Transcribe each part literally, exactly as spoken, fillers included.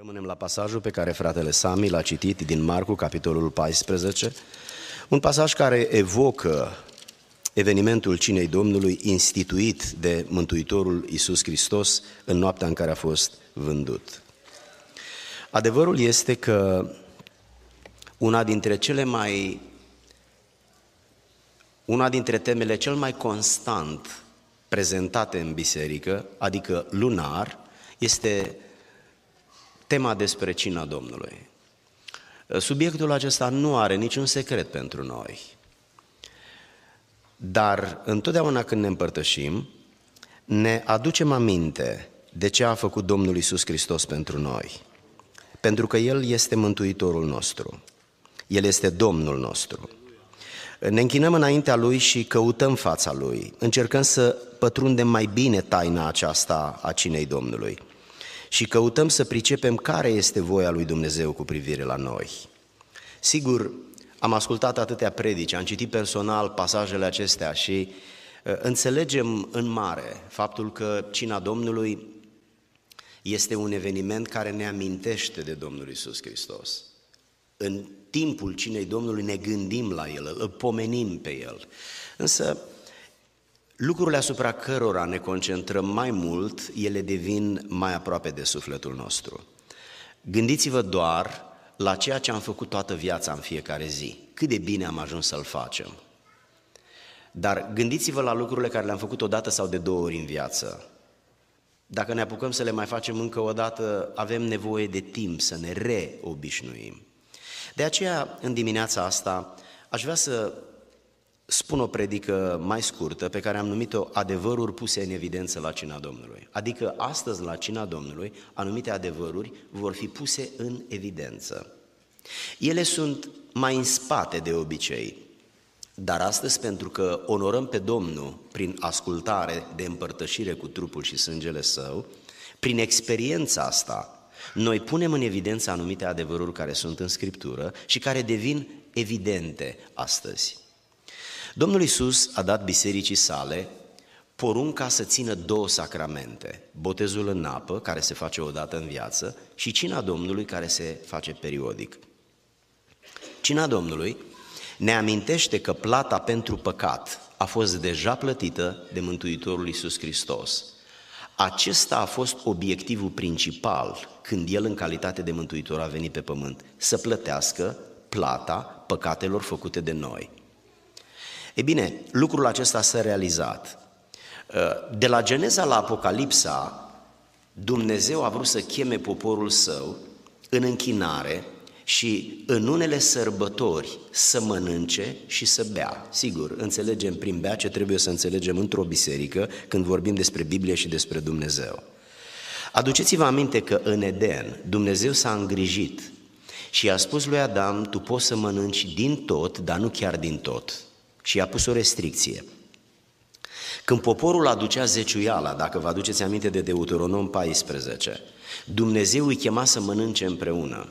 Rămânem la pasajul pe care fratele Sami l-a citit din Marcu, capitolul paisprezece, un pasaj care evocă evenimentul cinei Domnului instituit de Mântuitorul Iisus Hristos în noaptea în care a fost vândut. Adevărul este că una dintre cele mai una dintre temele cel mai constant prezentate în biserică, adică lunar, este tema despre cina Domnului. Subiectul acesta nu are niciun secret pentru noi, dar întotdeauna când ne împărtășim, ne aducem aminte de ce a făcut Domnul Iisus Hristos pentru noi, pentru că El este Mântuitorul nostru, El este Domnul nostru. Ne închinăm înaintea Lui și căutăm fața Lui, încercăm să pătrundem mai bine taina aceasta a cinei Domnului și căutăm să pricepem care este voia lui Dumnezeu cu privire la noi. Sigur, am ascultat atâtea predici, am citit personal pasajele acestea și uh, înțelegem în mare faptul că cina Domnului este un eveniment care ne amintește de Domnul Iisus Hristos. În timpul cinei Domnului ne gândim la El, îl pomenim pe El, însă lucrurile asupra cărora ne concentrăm mai mult, ele devin mai aproape de sufletul nostru. Gândiți-vă doar la ceea ce am făcut toată viața în fiecare zi, cât de bine am ajuns să-l facem. Dar gândiți-vă la lucrurile care le-am făcut odată sau de două ori în viață. Dacă ne apucăm să le mai facem încă o dată, avem nevoie de timp să ne reobișnuim. De aceea, în dimineața asta, aș vrea să spun o predică mai scurtă pe care am numit-o adevăruri puse în evidență la cina Domnului. Adică astăzi la cina Domnului anumite adevăruri vor fi puse în evidență. Ele sunt mai în spate de obicei, dar astăzi pentru că onorăm pe Domnul prin ascultare de împărtășire cu trupul și sângele Său, prin experiența asta noi punem în evidență anumite adevăruri care sunt în Scriptură și care devin evidente astăzi. Domnul Iisus a dat bisericii sale porunca să țină două sacramente, botezul în apă, care se face o dată în viață, și cina Domnului, care se face periodic. Cina Domnului ne amintește că plata pentru păcat a fost deja plătită de Mântuitorul Iisus Hristos. Acesta a fost obiectivul principal când El, în calitate de Mântuitor, a venit pe pământ, să plătească plata păcatelor făcute de noi. Ei bine, lucrul acesta s-a realizat. De la Geneza la Apocalipsa, Dumnezeu a vrut să cheme poporul Său în închinare și în unele sărbători să mănânce și să bea. Sigur, înțelegem prin bea ce trebuie să înțelegem într-o biserică când vorbim despre Biblie și despre Dumnezeu. Aduceți-vă aminte că în Eden Dumnezeu s-a îngrijit și i-a spus lui Adam: tu poți să mănânci din tot, dar nu chiar din tot. Și i-a pus o restricție. Când poporul aducea zeciuiala, dacă vă aduceți aminte de Deuteronom paisprezece, Dumnezeu îi chema să mănânce împreună.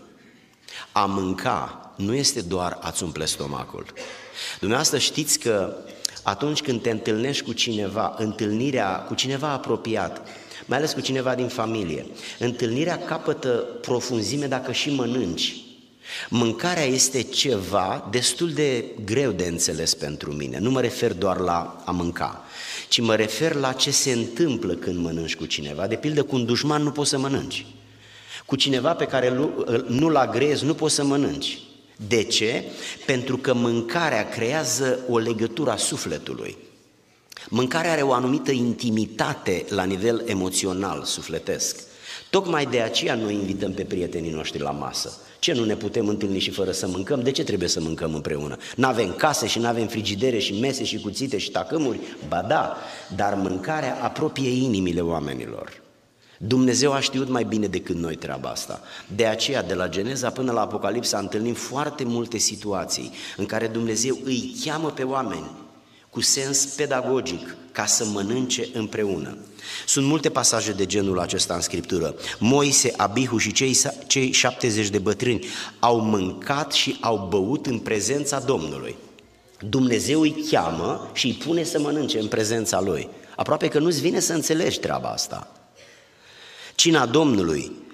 A mânca nu este doar a-ți umple stomacul. Dumneavoastră știți că atunci când te întâlnești cu cineva, întâlnirea cu cineva apropiat, mai ales cu cineva din familie, întâlnirea capătă profunzime dacă și mănânci. Mâncarea este ceva destul de greu de înțeles pentru mine. Nu mă refer doar la a mânca, ci mă refer la ce se întâmplă când mănânci cu cineva. De pildă, cu un dușman nu poți să mănânci. Cu cineva pe care nu-l agrezi nu poți să mănânci. De ce? Pentru că mâncarea creează o legătură a sufletului. Mâncarea are o anumită intimitate la nivel emoțional, sufletesc. Tocmai de aceea noi invităm pe prietenii noștri la masă. Ce, nu ne putem întâlni și fără să mâncăm? De ce trebuie să mâncăm împreună? N-avem case și n-avem frigidere și mese și cuțite și tacâmuri? Ba da, dar mâncarea apropie inimile oamenilor. Dumnezeu a știut mai bine decât noi treaba asta. De aceea, de la Geneza până la Apocalipsa, întâlnim foarte multe situații în care Dumnezeu îi cheamă pe oameni cu sens pedagogic ca să mănânce împreună. Sunt multe pasaje de genul acesta în Scriptură. Moise, Abihu și cei, cei șaptezeci de bătrâni au mâncat și au băut în prezența Domnului. Dumnezeu îi cheamă și îi pune să mănânce în prezența Lui. Aproape că nu-ți vine să înțelegi treaba asta. Cina Domnului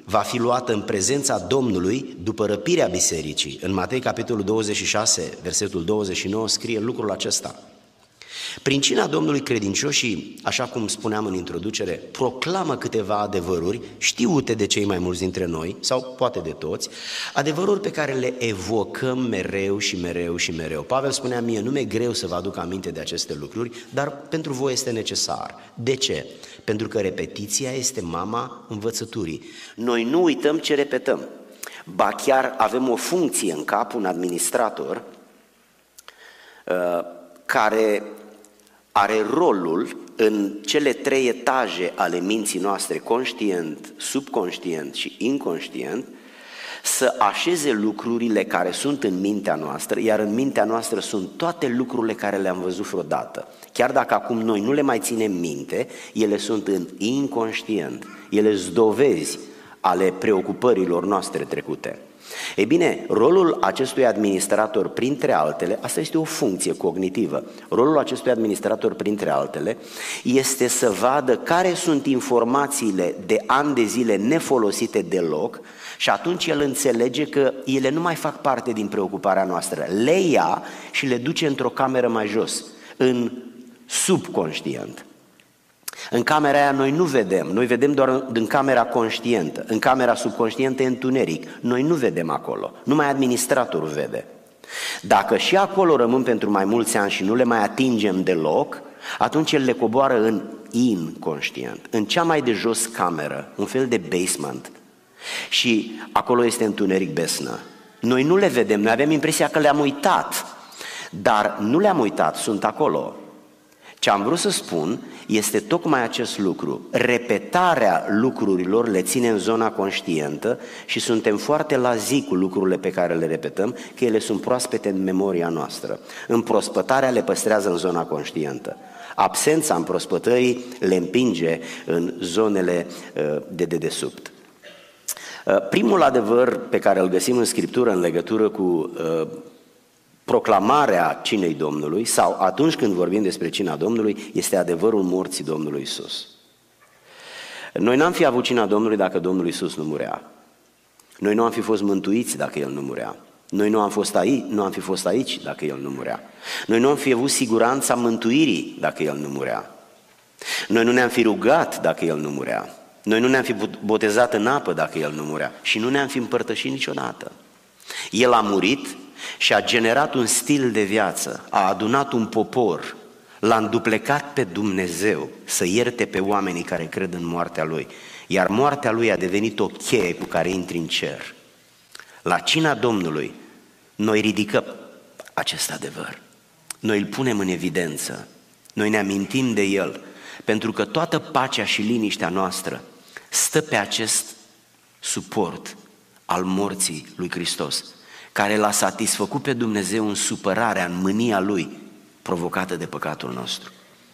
va fi luată în prezența Domnului după răpirea bisericii. În Matei, capitolul douăzeci și șase, versetul douăzeci și nouă, scrie lucrul acesta. Prin cina Domnului credincioșii, așa cum spuneam în introducere, proclamă câteva adevăruri știute de cei mai mulți dintre noi, sau poate de toți, adevăruri pe care le evocăm mereu și mereu și mereu. Pavel spunea, mie nu mi-e greu să vă aduc aminte de aceste lucruri, dar pentru voi este necesar. De ce? Pentru că repetiția este mama învățăturii. Noi nu uităm ce repetăm, ba chiar avem o funcție în cap, un administrator, uh, care are rolul în cele trei etaje ale minții noastre, conștient, subconștient și inconștient, să așeze lucrurile care sunt în mintea noastră, iar în mintea noastră sunt toate lucrurile care le-am văzut vreodată. Chiar dacă acum noi nu le mai ținem minte, ele sunt în inconștient, ele sunt dovezi ale preocupărilor noastre trecute. Ei bine, rolul acestui administrator, printre altele, asta este o funcție cognitivă, rolul acestui administrator, printre altele, este să vadă care sunt informațiile de ani de zile nefolosite deloc și atunci el înțelege că ele nu mai fac parte din preocuparea noastră. Le ia și le duce într-o cameră mai jos, în subconștient. În camera aia noi nu vedem, noi vedem doar în camera conștientă, în camera subconștientă e întuneric, noi nu vedem acolo, numai administratorul vede. Dacă și acolo rămân pentru mai mulți ani și nu le mai atingem deloc, atunci el le coboară în inconștient, în cea mai de jos cameră, un fel de basement, și acolo este întuneric besnă. Noi nu le vedem, noi avem impresia că le-am uitat, dar nu le-am uitat, sunt acolo. Ce am vrut să spun este tocmai acest lucru. Repetarea lucrurilor le ține în zona conștientă și suntem foarte la zi cu lucrurile pe care le repetăm, că ele sunt proaspete în memoria noastră. Împrospătarea le păstrează în zona conștientă. Absența împrospătării le împinge în zonele de dedesubt. Primul adevăr pe care îl găsim în Scriptură în legătură cu proclamarea cinei Domnului, sau atunci când vorbim despre cina Domnului, este adevărul morții Domnului Iisus. Noi n-am fi avut cina Domnului dacă Domnul Iisus nu murea. Noi nu am fi fost mântuiți dacă El nu murea. Noi nu am, fost aici, nu am fi fost aici dacă El nu murea. Noi nu am fi avut siguranța mântuirii dacă El nu murea. Noi nu ne-am fi rugat dacă El nu murea. Noi nu ne-am fi botezat în apă dacă El nu murea. Și nu ne-am fi împărtășit niciodată. El a murit și a generat un stil de viață, a adunat un popor, l-a înduplecat pe Dumnezeu să ierte pe oamenii care cred în moartea Lui, iar moartea Lui a devenit o cheie cu care intri în cer. La cina Domnului noi ridicăm acest adevăr, noi îl punem în evidență, noi ne amintim de El, pentru că toată pacea și liniștea noastră stă pe acest suport al morții lui Hristos, care l-a satisfăcut pe Dumnezeu în supărarea, în mânia Lui, provocată de păcatul nostru.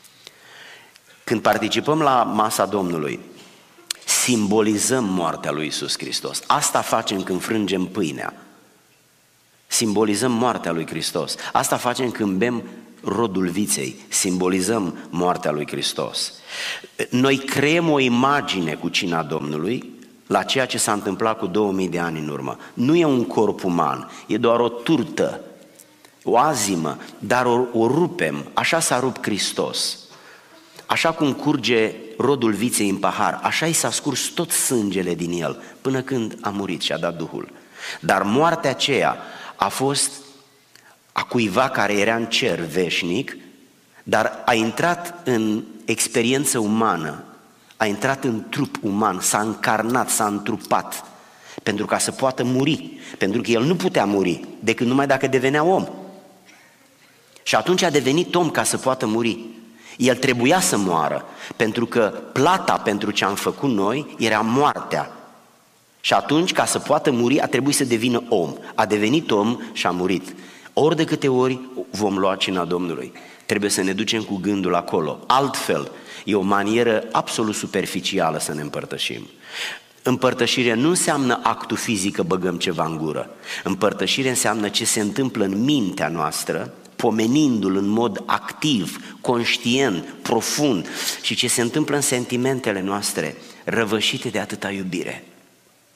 Când participăm la masa Domnului, simbolizăm moartea lui Iisus Hristos. Asta facem când frângem pâinea. Simbolizăm moartea lui Hristos. Asta facem când bem rodul viței. Simbolizăm moartea lui Hristos. Noi creăm o imagine cu cina Domnului la ceea ce s-a întâmplat cu două mii de ani în urmă. Nu e un corp uman, e doar o turtă, o azimă, dar o, o rupem, așa s-a rupt Hristos. Așa cum curge rodul viței în pahar, așa i s-a scurs tot sângele din el, până când a murit și a dat Duhul. Dar moartea aceea a fost a cuiva care era în cer veșnic, dar a intrat în experiență umană, a intrat în trup uman, s-a încarnat, s-a întrupat, pentru ca să poată muri, pentru că el nu putea muri decât numai dacă devenea om. Și atunci a devenit om ca să poată muri. El trebuia să moară, pentru că plata pentru ce am făcut noi era moartea. Și atunci, ca să poată muri, a trebuit să devină om. A devenit om și a murit. Ori de câte ori vom lua cina Domnului, trebuie să ne ducem cu gândul acolo. Altfel, e o manieră absolut superficială să ne împărtășim. Împărtășirea nu înseamnă actul fizic că băgăm ceva în gură. Împărtășirea înseamnă ce se întâmplă în mintea noastră, pomenindu-l în mod activ, conștient, profund, și ce se întâmplă în sentimentele noastre, răvășite de atâta iubire.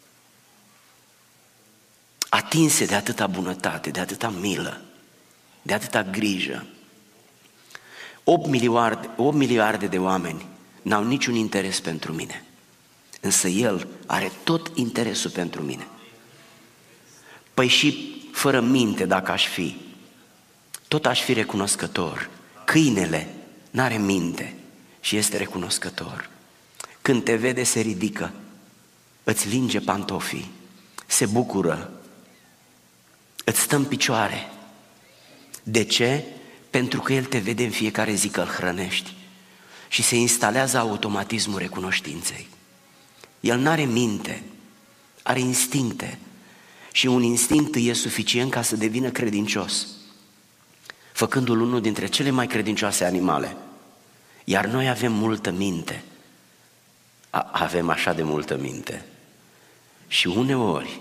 atinse de atâta bunătate, de atâta milă, de atâta grijă. opt miliarde, opt miliarde de oameni n-au niciun interes pentru mine, însă El are tot interesul pentru mine. Păi și fără minte dacă aș fi, tot aș fi recunoscător. Câinele n-are minte și este recunoscător. Când te vede se ridică, îți linge pantofii, se bucură, îți stă în picioare. De ce? Pentru că El te vede în fiecare zi că îl hrănești și se instalează automatismul recunoștinței. El n-are minte, are instincte și un instinct e suficient ca să devină credincios, făcându-l unul dintre cele mai credincioase animale. Iar noi avem multă minte, A- avem așa de multă minte și uneori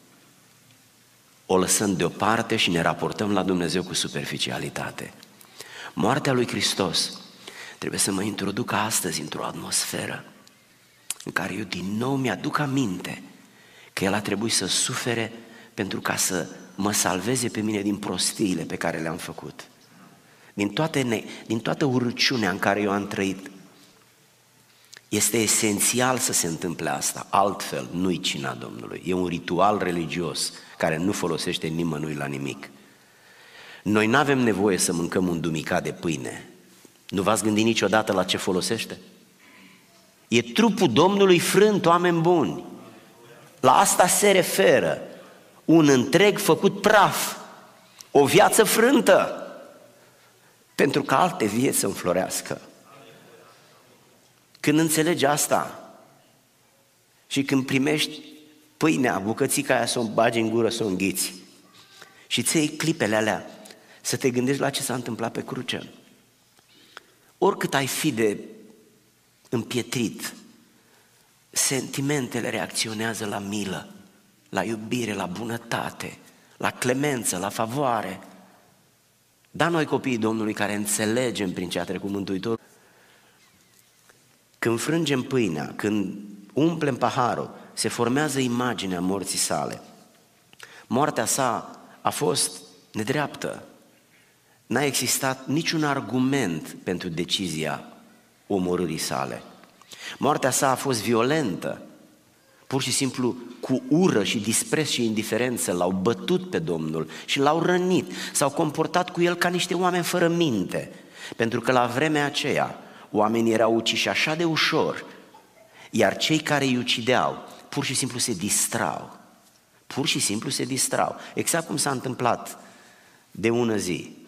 o lăsăm deoparte și ne raportăm la Dumnezeu cu superficialitate. Moartea lui Hristos trebuie să mă introducă astăzi într-o atmosferă în care eu din nou mi-aduc aminte că El a trebuit să sufere pentru ca să mă salveze pe mine din prostiile pe care le-am făcut, din, toate ne, din toată urăciunea în care eu am trăit. Este esențial să se întâmple asta, altfel nu-i cina Domnului. E un ritual religios care nu folosește nimănui la nimic. Noi nu avem nevoie să mâncăm un dumicat de pâine. Nu v-ați gândit niciodată la ce folosește? E trupul Domnului frânt, oameni buni. La asta se referă. Un întreg făcut praf, o viață frântă, pentru că alte vieți să înflorească. Când înțelegi asta și când primești pâinea, bucățica aia să o bagi în gură, să o înghiți și ți iei clipele alea să te gândești la ce s-a întâmplat pe cruce. Oricât ai fi de împietrit, sentimentele reacționează la milă, la iubire, la bunătate, la clemență, la favoare. Dar noi copiii Domnului care înțelegem prin ce a trecut Mântuitorul, când frângem pâinea, când umplem paharul, se formează imaginea morții sale. Moartea sa a fost nedreaptă. N-a existat niciun argument pentru decizia omorârii sale. Moartea sa a fost violentă. Pur și simplu cu ură și dispreț și indiferență l-au bătut pe Domnul și l-au rănit. S-au comportat cu El ca niște oameni fără minte. Pentru că la vremea aceea oamenii erau uciși așa de ușor, iar cei care îi ucideau pur și simplu se distrau. Pur și simplu se distrau. Exact cum s-a întâmplat de ună zi.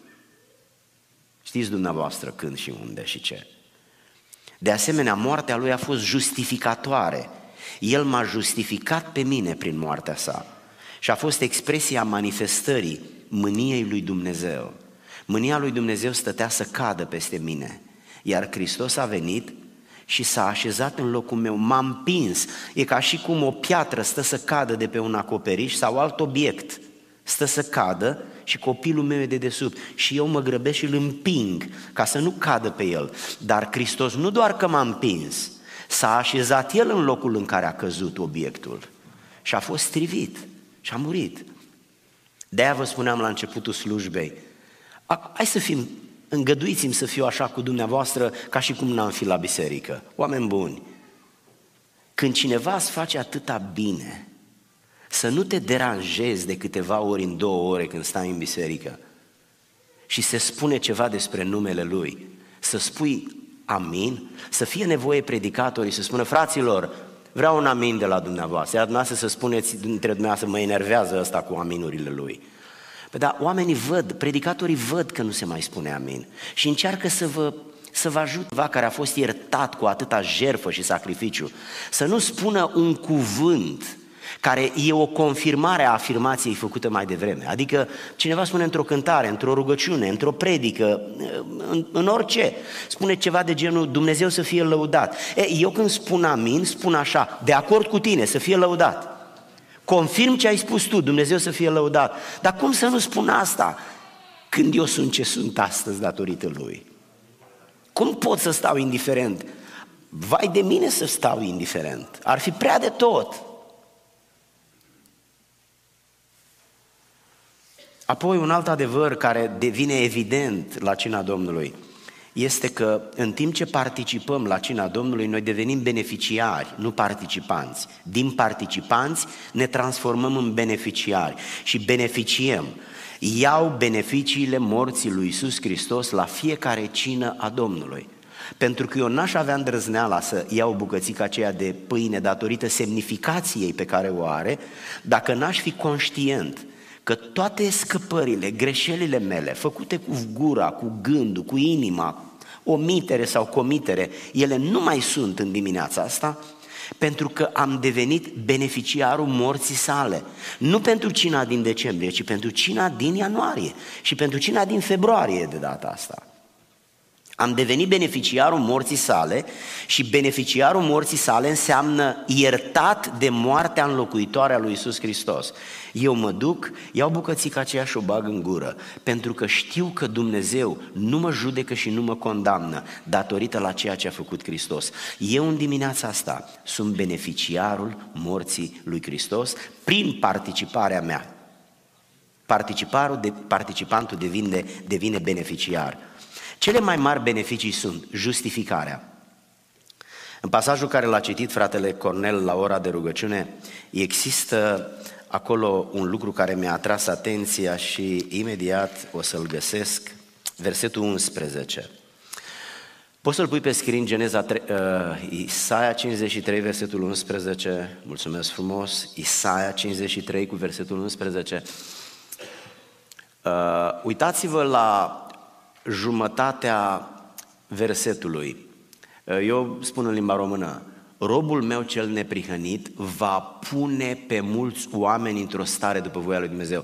Știți dumneavoastră când și unde și ce. De asemenea, moartea lui a fost justificatoare. El m-a justificat pe mine prin moartea sa și a fost expresia manifestării mâniei lui Dumnezeu. Mânia lui Dumnezeu stătea să cadă peste mine, iar Hristos a venit și s-a așezat în locul meu, m-a împins. E ca și cum o piatră stă să cadă de pe un acoperiș sau alt obiect stă să cadă și copilul meu e de desubt și eu mă grăbesc și îl împing ca să nu cadă pe el. Dar Hristos nu doar că m-a împins, s-a așezat El în locul în care a căzut obiectul și a fost strivit și a murit. De-aia vă spuneam la începutul slujbei, hai să fim, îngăduiți-mi să fiu așa cu dumneavoastră ca și cum n-am fi la biserică. Oameni buni, când cineva îți face atâta bine, să nu te deranjezi de câteva ori în două ore când stai în biserică și se spune ceva despre numele Lui, să spui amin, să fie nevoie predicatorii să spună, fraților, vreau un amin de la dumneavoastră, iar dumneavoastră să spuneți dintre dumneavoastră, mă enervează ăsta cu aminurile lui. Păi da, oamenii văd, predicatorii văd că nu se mai spune amin și încearcă să vă, să vă ajute ceva care a fost iertat cu atâta jertfă și sacrificiu, să nu spună un cuvânt care e o confirmare a afirmației făcute mai devreme. Adică cineva spune într-o cântare, într-o rugăciune, într-o predică, în, în orice, spune ceva de genul Dumnezeu să fie lăudat. E, eu când spun amin, spun așa, de acord cu tine, să fie lăudat. Confirm ce ai spus tu, Dumnezeu să fie lăudat. Dar cum să nu spun asta când eu sunt ce sunt astăzi datorită Lui? Cum pot să stau indiferent? Vai de mine să stau indiferent, ar fi prea de tot. Apoi un alt adevăr care devine evident la cina Domnului este că în timp ce participăm la cina Domnului, noi devenim beneficiari, nu participanți. Din participanți ne transformăm în beneficiari și beneficiem. Iau beneficiile morții lui Iisus Hristos la fiecare cină a Domnului. Pentru că eu n-aș avea îndrăzneala să iau bucățica aceea de pâine datorită semnificației pe care o are, dacă n-aș fi conștient că toate scăpările, greșelile mele, făcute cu gura, cu gândul, cu inima, omitere sau comitere, ele nu mai sunt în dimineața asta, pentru că am devenit beneficiarul morții sale. Nu pentru cina din decembrie, ci pentru cina din ianuarie și pentru cina din februarie de data asta. Am devenit beneficiarul morții sale și beneficiarul morții sale înseamnă iertat de moartea înlocuitoare a lui Iisus Hristos. Eu mă duc, iau bucățica aceea și o bag în gură, pentru că știu că Dumnezeu nu mă judecă și nu mă condamnă datorită la ceea ce a făcut Hristos. Eu în dimineața asta sunt beneficiarul morții lui Hristos prin participarea mea. Participarul de, participantul devine, devine beneficiar. Cele mai mari beneficii sunt justificarea. În pasajul care l-a citit fratele Cornel la ora de rugăciune, există acolo un lucru care mi-a atras atenția și imediat o să-l găsesc, versetul unsprezece. Poți să-l pui pe screen, Geneza trei, uh, Isaia cincizeci și trei, versetul unsprezece, mulțumesc frumos, Isaia cincizeci și trei cu versetul unsprezece. Uh, uitați-vă la jumătatea versetului. Eu spun în limba română: robul meu cel neprihănit va pune pe mulți oameni într-o stare după voia lui Dumnezeu.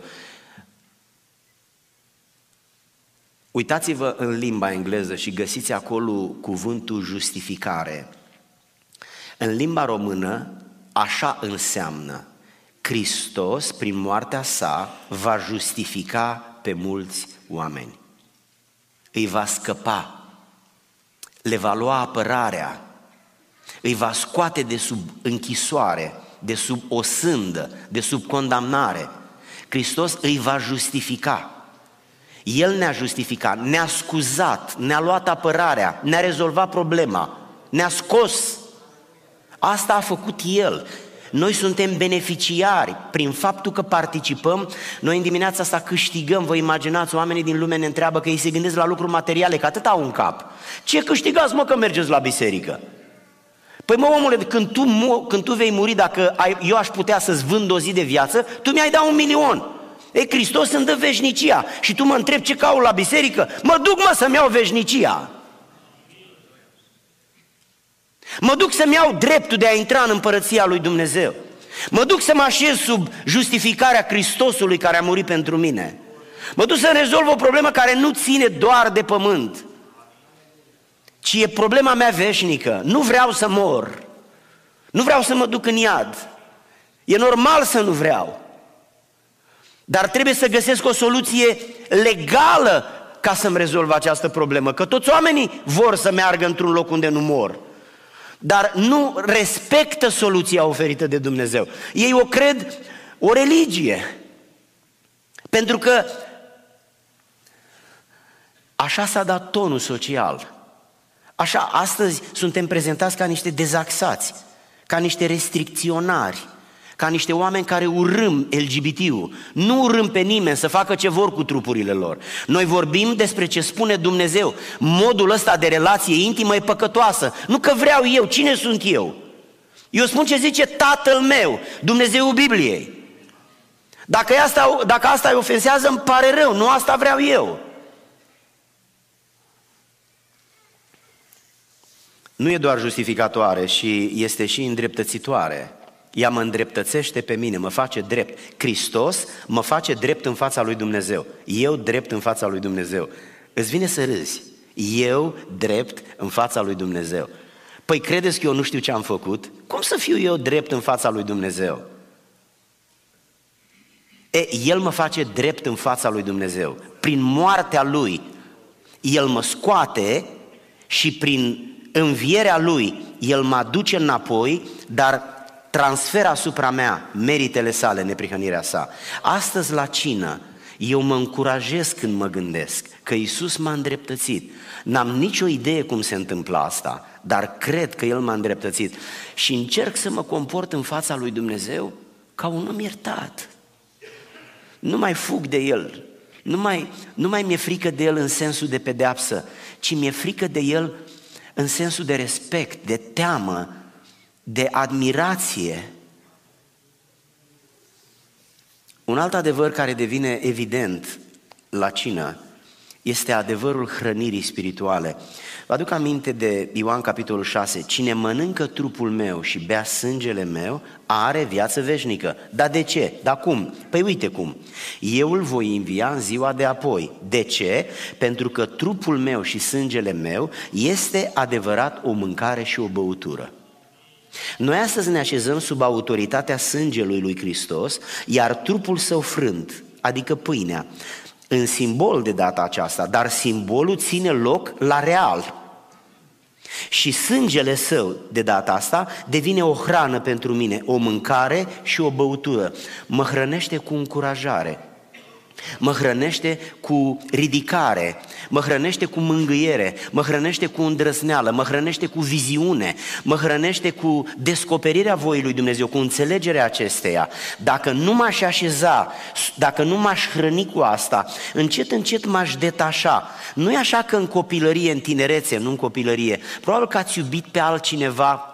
Uitați-vă în limba engleză și găsiți acolo cuvântul justificare. În limba română așa înseamnă: Hristos, prin moartea sa, va justifica pe mulți oameni. Îi va scăpa, le va lua apărarea, îi va scoate de sub închisoare, de sub o sândă, de sub condamnare. Hristos îi va justifica. El ne-a justificat, ne-a scuzat, ne-a luat apărarea, ne-a rezolvat problema, ne-a scos. Asta a făcut El. Noi suntem beneficiari prin faptul că participăm. Noi în dimineața asta câștigăm. Vă imaginați, oamenii din lume ne întreabă, că ei se gândesc la lucruri materiale, că atât au în cap. Ce câștigați, mă, că mergeți la biserică? Păi mă, omule, când tu, când tu vei muri, dacă ai, eu aș putea să-ți vând o zi de viață, tu mi-ai dat un milion. Ei, Hristos îmi dă veșnicia și tu mă întrebi ce caut la biserică? Mă duc, mă, să-mi iau veșnicia. Mă duc să-mi iau dreptul de a intra în împărăția lui Dumnezeu. Mă duc să mă așez sub justificarea Hristosului care a murit pentru mine. Mă duc să rezolv o problemă care nu ține doar de pământ, ci e problema mea veșnică. Nu vreau să mor. Nu vreau să mă duc în iad. E normal să nu vreau. Dar trebuie să găsesc o soluție legală ca să-mi rezolv această problemă. Că toți oamenii vor să meargă într-un loc unde nu mor, dar nu respectă soluția oferită de Dumnezeu. Ei o cred o religie. Pentru că așa s-a dat tonul social. Așa, astăzi suntem prezentați ca niște dezaxați, ca niște restricționari, ca niște oameni care urâm L G B T-ul. Nu urâm pe nimeni să facă ce vor cu trupurile lor. Noi vorbim despre ce spune Dumnezeu. Modul ăsta de relație intimă e păcătoasă. Nu că vreau eu, cine sunt eu? Eu spun ce zice Tatăl meu, Dumnezeul Bibliei. Dacă asta, dacă asta îi ofensează, îmi pare rău, nu asta vreau eu. Nu e doar justificatoare, și este și îndreptățitoare. Ea mă îndreptățește pe mine, mă face drept. Hristos mă face drept în fața lui Dumnezeu. Eu drept în fața lui Dumnezeu. Îți vine să râzi. Eu drept în fața lui Dumnezeu. Păi credeți că eu nu știu ce am făcut? Cum să fiu eu drept în fața lui Dumnezeu? E, El mă face drept în fața lui Dumnezeu. Prin moartea Lui, El mă scoate și prin învierea Lui, El mă aduce înapoi, dar transferă asupra mea meritele sale, neprihănirea sa. Astăzi la cină Eu mă încurajez când mă gândesc că Iisus m-a îndreptățit. N-am nicio idee cum se întâmplă asta, dar cred că El m-a îndreptățit și încerc să mă comport în fața lui Dumnezeu ca un om iertat. Nu mai fug de El, nu mai, nu mai mi-e frică de El în sensul de pedeapsă, ci mi-e frică de El în sensul de respect, de teamă, de admirație. Un alt adevăr care devine evident la cină este adevărul hrănirii spirituale. Vă aduc aminte de Ioan capitolul șase, cine mănâncă trupul meu și bea sângele meu are viață veșnică. Dar de ce? Dar cum? Păi uite cum, eu îl voi învia în ziua de apoi. De ce? Pentru că trupul meu și sângele meu este adevărat o mâncare și o băutură. Noi astăzi ne așezăm sub autoritatea sângelui lui Hristos, iar trupul său frânt, adică pâinea, în simbol de data aceasta, dar simbolul ține loc la real. Și sângele său de data asta devine o hrană pentru mine, o mâncare și o băutură. Mă hrănește cu încurajare, mă hrănește cu ridicare, mă hrănește cu mângâiere, mă hrănește cu îndrăzneală, mă hrănește cu viziune, mă hrănește cu descoperirea voii lui Dumnezeu, cu înțelegerea acesteia. Dacă nu m-aș așeza, dacă nu m-aș hrăni cu asta, încet, încet m-aș detașa. Nu e așa că în copilărie, în tinerețe, nu în copilărie, probabil că ați iubit pe altcineva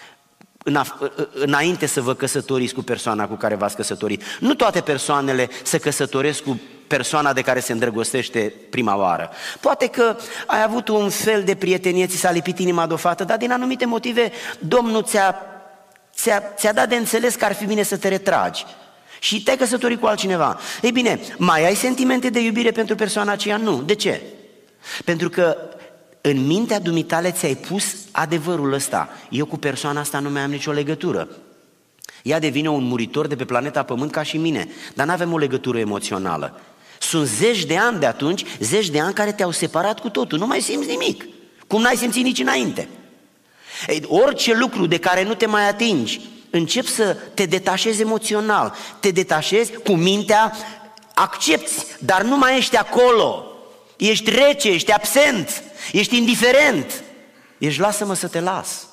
înainte să vă căsătoriți cu persoana cu care v-ați căsătorit. Nu toate persoanele se căsătoresc cu persoana de care se îndrăgostește prima oară. Poate că ai avut un fel de prietenie, ți s-a lipit inima de o fată, dar din anumite motive Domnul ți-a, ți-a, ți-a dat de înțeles că ar fi bine să te retragi și te-ai căsătorit cu altcineva. Ei bine, mai ai sentimente de iubire pentru persoana aceea? Nu. De ce? Pentru că în mintea dumitale ți-ai pus adevărul ăsta. Eu cu persoana asta nu mai am nicio legătură. Ea devine un muritor de pe planeta Pământ ca și mine, dar nu avem o legătură emoțională. Sunt zeci de ani de atunci, zeci de ani care te-au separat cu totul, nu mai simți nimic, cum n-ai simțit nici înainte. Ei, orice lucru de care nu te mai atingi, începi să te detașezi emoțional, te detașezi cu mintea, accepti, dar nu mai ești acolo. Ești rece, ești absent, ești indiferent. Ești lasă-mă să te las.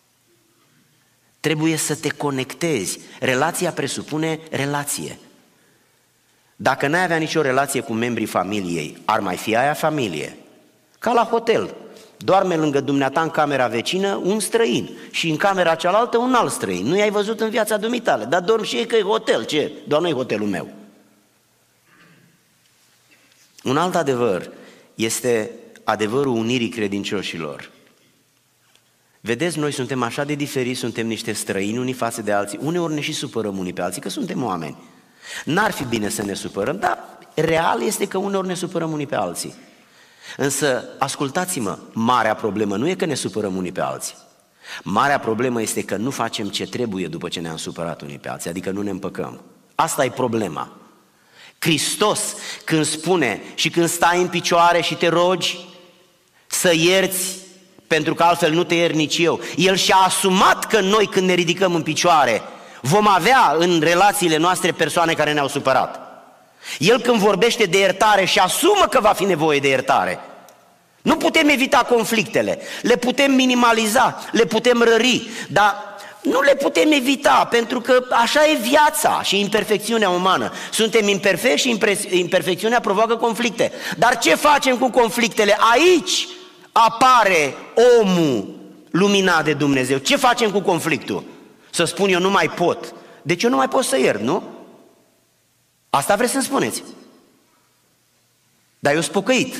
Trebuie să te conectezi. Relația presupune relație. Dacă n-ai avea nicio relație cu membrii familiei, ar mai fi aia familie? Ca la hotel. Doarme lângă dumneata în camera vecină un străin și în camera cealaltă un alt străin. Nu i-ai văzut în viața dumitale, dar dorm și ei că e hotel. Ce? Doar nu-i hotelul meu. Un alt adevăr este adevărul unirii credincioșilor. Vedeți, noi suntem așa de diferiți, suntem niște străini unii față de alții, uneori ne și supărăm unii pe alții, că suntem oameni. N-ar fi bine să ne supărăm, dar real este că uneori ne supărăm unii pe alții. Însă, ascultați-mă, marea problemă nu e că ne supărăm unii pe alții. Marea problemă este că nu facem ce trebuie după ce ne-am supărat unii pe alții, adică nu ne împăcăm. Asta e problema. Hristos, când spune și când stai în picioare și te rogi să ierți, pentru că altfel nu te iert nici eu, El și-a asumat că noi când ne ridicăm în picioare vom avea în relațiile noastre persoane care ne-au supărat. El când vorbește de iertare și asumă că va fi nevoie de iertare. Nu putem evita conflictele, le putem minimaliza, le putem rări, dar nu le putem evita, pentru că așa e viața și imperfecțiunea umană. Suntem imperfecți și imperfecțiunea provoacă conflicte. Dar ce facem cu conflictele? Aici apare omul luminat de Dumnezeu. Ce facem cu conflictul? Să spun eu nu mai pot. Deci eu nu mai pot să iert, nu? Asta vreți să-mi spuneți. Dar eu sunt pocăit.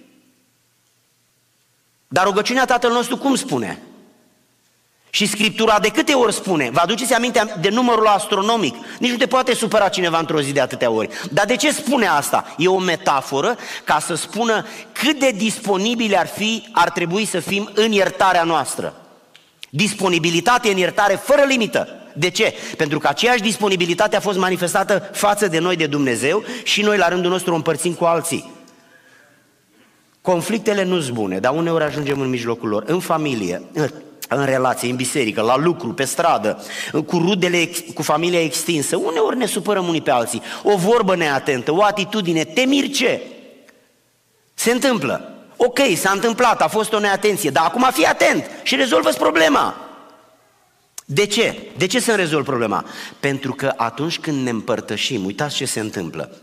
Dar rugăciunea Tatăl nostru cum spune? Și Scriptura de câte ori spune? Vă aduceți aminte de numărul astronomic? Nici nu te poate supăra cineva într-o zi de atâtea ori. Dar de ce spune asta? E o metaforă ca să spună cât de disponibili ar fi, ar trebui să fim în iertarea noastră. Disponibilitate în iertare fără limită. De ce? Pentru că aceeași disponibilitate a fost manifestată față de noi de Dumnezeu și noi la rândul nostru o împărțim cu alții. Conflictele nu sunt bune, dar uneori ajungem în mijlocul lor. În familie, în relație, în biserică, la lucru, pe stradă, cu rudele, cu familia extinsă, uneori ne supărăm unii pe alții, o vorbă neatentă, o atitudine, te miri ce? Se întâmplă. Ok, s-a întâmplat, a fost o neatenție, dar acum fii atent și rezolvă-ți problema. De ce? De ce să-mi rezolv problema? Pentru că atunci când ne împărtășim, uitați ce se întâmplă.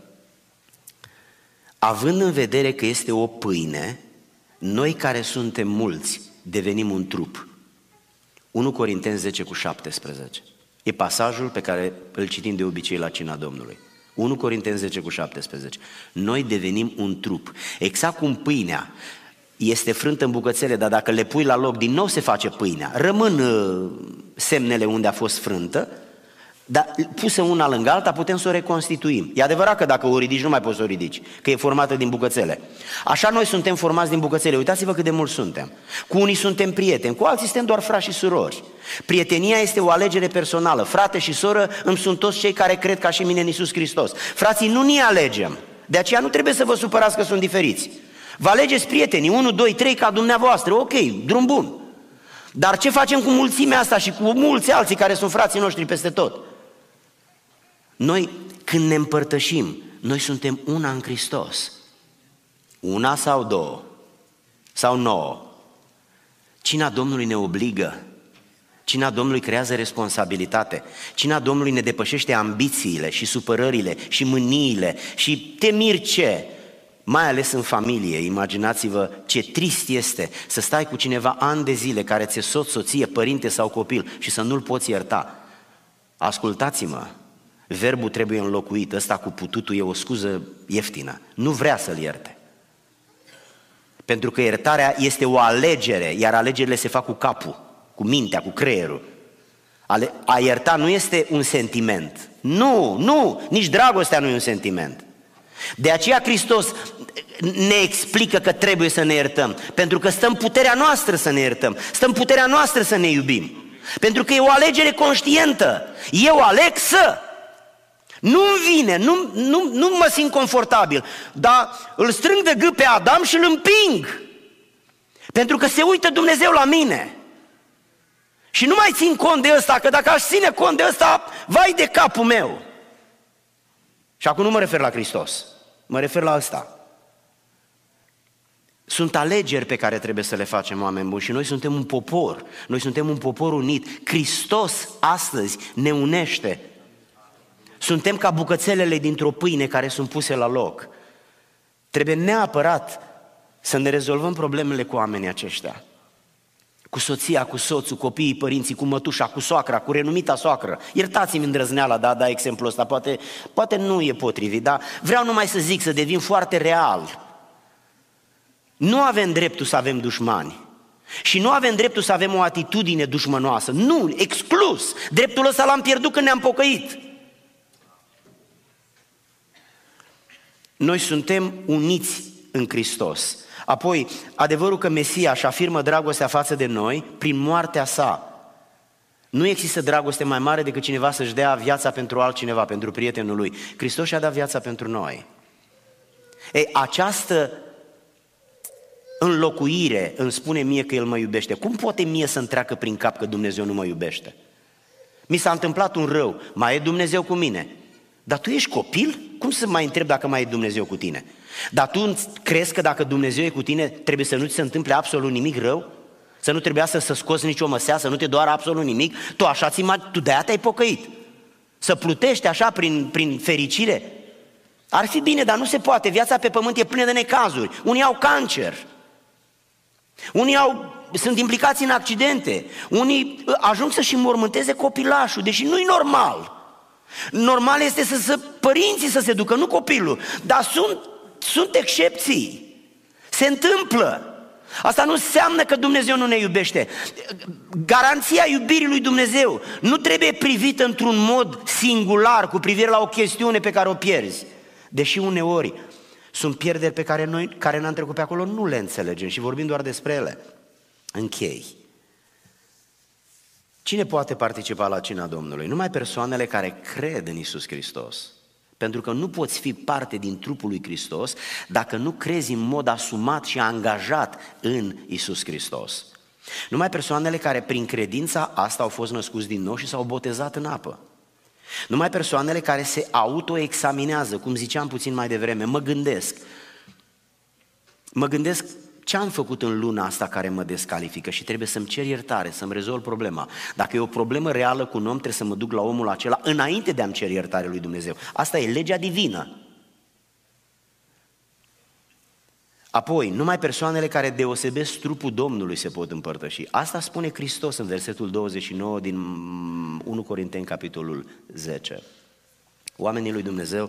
Având în vedere că este o pâine, noi care suntem mulți devenim un trup. unu Corinteni zece cu șaptesprezece. E pasajul pe care îl citim de obicei la cina Domnului. unu Corinteni zece cu șaptesprezece. Noi devenim un trup. Exact cum pâinea este frântă în bucățele, dar dacă le pui la loc, din nou se face pâinea. Rămân uh, semnele unde a fost frântă, dar pusă una lângă alta putem să o reconstituim. E adevărat că dacă o ridici, nu mai poți să o ridici, că e formată din bucățele. Așa noi suntem formați din bucățele. Uitați-vă cât de mulți suntem. Cu unii suntem prieteni, cu alții suntem doar frați și surori. Prietenia este o alegere personală. Frate și soră îmi sunt toți cei care cred ca și mine în Iisus Hristos. Frații, nu ne alegem. De aceea nu trebuie să vă supărați că sunt diferiți. Vă alegeți prietenii, unu, doi, trei ca dumneavoastră, ok, drum bun. Dar ce facem cu mulțimea asta și cu mulți alții care sunt frații noștri peste tot? Noi, când ne împărtășim, noi suntem una în Hristos. Una sau două? Sau nouă? Cina Domnului ne obligă. Cina Domnului creează responsabilitate. Cina Domnului ne depășește ambițiile și supărările și mâniile și te miri ce? Mai ales în familie, imaginați-vă ce trist este să stai cu cineva ani de zile care ți-e soț, soție, părinte sau copil și să nu-l poți ierta. Ascultați-mă, verbul trebuie înlocuit, ăsta cu pututul e o scuză ieftină. Nu vrea să-l ierte. Pentru că iertarea este o alegere, iar alegerile se fac cu capul, cu mintea, cu creierul. A ierta nu este un sentiment. Nu, nu, nici dragostea nu e un sentiment. De aceea Hristos ne explică că trebuie să ne iertăm, pentru că stă în puterea noastră să ne iertăm, stă în puterea noastră să ne iubim, pentru că e o alegere conștientă. Eu aleg să. Nu-mi vine, nu, nu, nu mă simt confortabil, dar îl strâng de gât pe Adam și îl împing, pentru că se uită Dumnezeu la mine. Și nu mai țin cont de ăsta, că dacă aș ține cont de ăsta, vai de capul meu. Și acum nu mă refer la Hristos, mă refer la ăsta. Sunt alegeri pe care trebuie să le facem, oameni buni, și noi suntem un popor, noi suntem un popor unit. Hristos astăzi ne unește. Suntem ca bucățelele dintr-o pâine care sunt puse la loc. Trebuie neapărat să ne rezolvăm problemele cu oamenii aceștia. Cu soția, cu soțul, copiii, părinții, cu mătușa, cu soacra, cu renumita soacră. Iertați-mi îndrăzneala, da, da, exemplul ăsta, poate, poate nu e potrivit, dar vreau numai să zic, să devin foarte real. Nu avem dreptul să avem dușmani și nu avem dreptul să avem o atitudine dușmănoasă. Nu, exclus. Dreptul ăsta l-am pierdut când ne-am pocăit. Noi suntem uniți în Hristos. Apoi, adevărul că Mesia își afirmă dragostea față de noi prin moartea sa. Nu există dragoste mai mare decât cineva să-și dea viața pentru altcineva, pentru prietenul lui. Hristos și-a dat viața pentru noi. Ei, această înlocuire îmi spune mie că El mă iubește. Cum poate mie să-mi treacă prin cap că Dumnezeu nu mă iubește? Mi s-a întâmplat un rău, mai e Dumnezeu cu mine? Dar tu ești copil? Cum să mai întreb dacă mai e Dumnezeu cu tine? Dar tu crezi că dacă Dumnezeu e cu tine, trebuie să nu ți se întâmple absolut nimic rău? Să nu trebuia să, să scoți nicio măsea, să nu te doară absolut nimic? Tu așa ți tu de-aia te-ai pocăit. Să plutești așa prin, prin fericire? Ar fi bine, dar nu se poate. Viața pe pământ e plină de necazuri. Unii au cancer. Unii au, sunt implicați în accidente. Unii ajung să-și înmormânteze copilașul, deși nu-i normal. Normal este să, să părinții să se ducă, nu copilul. Dar sunt, sunt excepții. Se întâmplă. Asta nu înseamnă că Dumnezeu nu ne iubește. Garanția iubirii lui Dumnezeu nu trebuie privită într-un mod singular cu privire la o chestiune pe care o pierzi. Deși uneori sunt pierderi pe care noi, care n-am trecut pe acolo, nu le înțelegem și vorbim doar despre ele. Închei. Cine poate participa la cina Domnului? Numai persoanele care cred în Iisus Hristos. Pentru că nu poți fi parte din trupul lui Hristos dacă nu crezi în mod asumat și angajat în Iisus Hristos. Numai persoanele care prin credința asta au fost născuți din nou și s-au botezat în apă. Numai persoanele care se autoexaminează, cum ziceam puțin mai devreme, mă gândesc, mă gândesc ce am făcut în luna asta care mă descalifică și trebuie să-mi cer iertare, să-mi rezolv problema. Dacă e o problemă reală cu un om, trebuie să mă duc la omul acela înainte de a-mi cer iertare lui Dumnezeu. Asta e legea divină. Apoi, numai persoanele care deosebesc trupul Domnului se pot împărtăși. Asta spune Hristos în versetul douăzeci și nouă din unu Corinteni, capitolul zece. Oamenii lui Dumnezeu,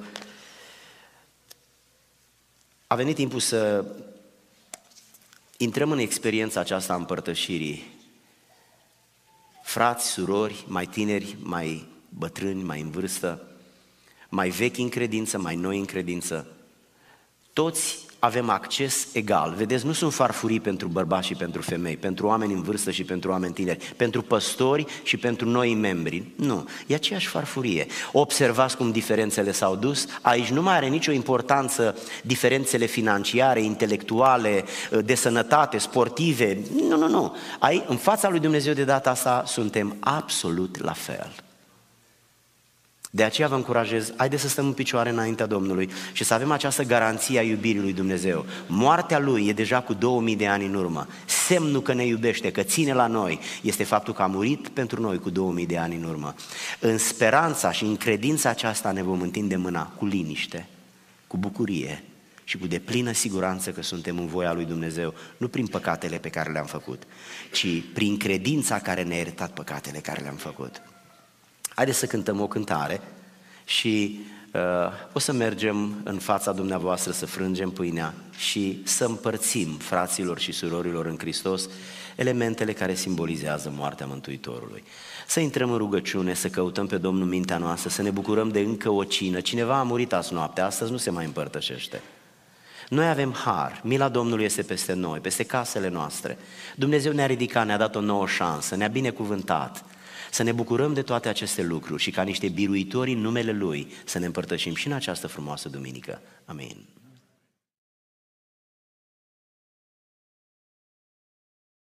a venit timpul să intrăm în experiența aceasta a împărtășirii. Frați, surori, mai tineri, mai bătrâni, mai în vârstă, mai vechi în credință, mai noi în credință, toți avem acces egal. Vedeți, nu sunt farfurii pentru bărbați și pentru femei, pentru oameni în vârstă și pentru oameni tineri, pentru păstori și pentru noi membri. Nu, e aceeași farfurie. Observați cum diferențele s-au dus. Aici nu mai are nicio importanță diferențele financiare, intelectuale, de sănătate, sportive. Nu, nu, nu. Aici, în fața lui Dumnezeu de data asta suntem absolut la fel. De aceea vă încurajez, haideți să stăm în picioare înaintea Domnului și să avem această garanție a iubirii lui Dumnezeu. Moartea Lui e deja cu două mii de ani în urmă. Semnul că ne iubește, că ține la noi, este faptul că a murit pentru noi cu două mii de ani în urmă. În speranța și în credința aceasta ne vom întinde mâna cu liniște, cu bucurie și cu deplină siguranță că suntem în voia lui Dumnezeu, nu prin păcatele pe care le-am făcut, ci prin credința care ne-a iertat păcatele care le-am făcut. Haideți să cântăm o cântare și uh, o să mergem în fața dumneavoastră să frângem pâinea și să împărțim fraților și surorilor în Hristos elementele care simbolizează moartea Mântuitorului. Să intrăm în rugăciune, să căutăm pe Domnul mintea noastră, să ne bucurăm de încă o cină. Cineva a murit azi noapte, astăzi nu se mai împărtășește. Noi avem har, mila Domnului este peste noi, peste casele noastre. Dumnezeu ne-a ridicat, ne-a dat o nouă șansă, ne-a binecuvântat. Să ne bucurăm de toate aceste lucruri și ca niște biruitori în numele Lui să ne împărtășim și în această frumoasă duminică. Amin.